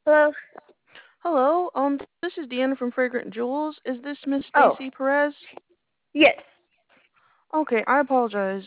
Hello? Hello, this is Deanna from Fragrant Jewels. Is this Miss Oh, Stacy Perez? yes. Okay, I apologize.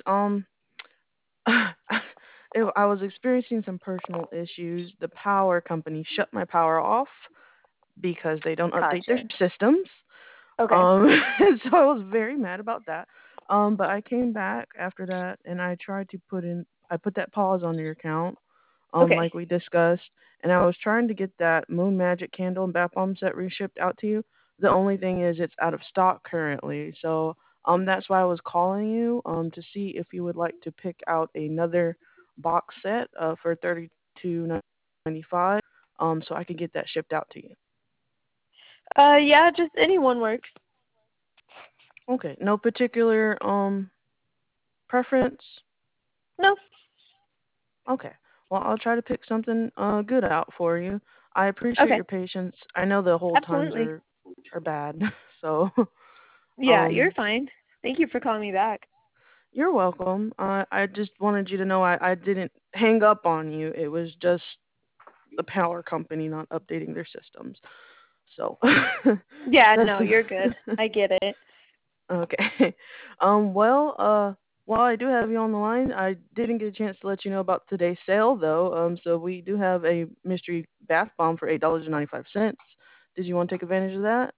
I was experiencing some personal issues. The power company shut my power off because they don't update their Gotcha. systems. Okay. So I was very mad about that. But I came back after that and I tried to I put that pause on your account, Okay. like we discussed, and I was trying to get that Moon Magic candle and bath bomb set reshipped out to you. The only thing is it's out of stock currently, so that's why I was calling you to see if you would like to pick out another box set for $32.95 so I could get that shipped out to you. Yeah, just anyone works. Okay, no particular preference. No. Okay. Well, I'll try to pick something good out for you. I appreciate Okay. your patience. I know the hold times Absolutely. are bad, so Yeah, you're um, fine. Thank you for calling me back. you're welcome. I just wanted you to know I didn't hang up on you. It was just the power company not updating their systems. So Yeah, that's no, you're good. I get it. okay. While I do have you on the line, I didn't get a chance to let you know about today's sale, though. So we do have a mystery bath bomb for $8.95. Did you want to take advantage of that?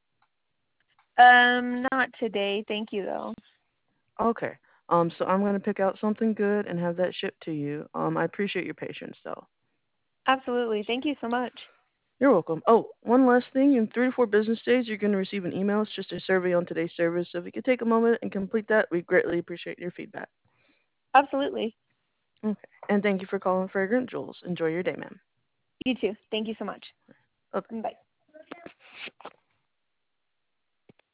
Not today. Thank you though. Okay. So I'm going to pick out something good and have that shipped to you. I appreciate your patience, though. Absolutely. Thank you so much. You're welcome. Oh, one last thing. In 3 to 4 business days, you're going to receive an email. It's just a survey on today's service. So if you could take a moment and complete that, we greatly appreciate your feedback. Absolutely. Okay. And thank you for calling Fragrant Jewels. Enjoy your day, ma'am. You too. Thank you so much. Bye. Bye.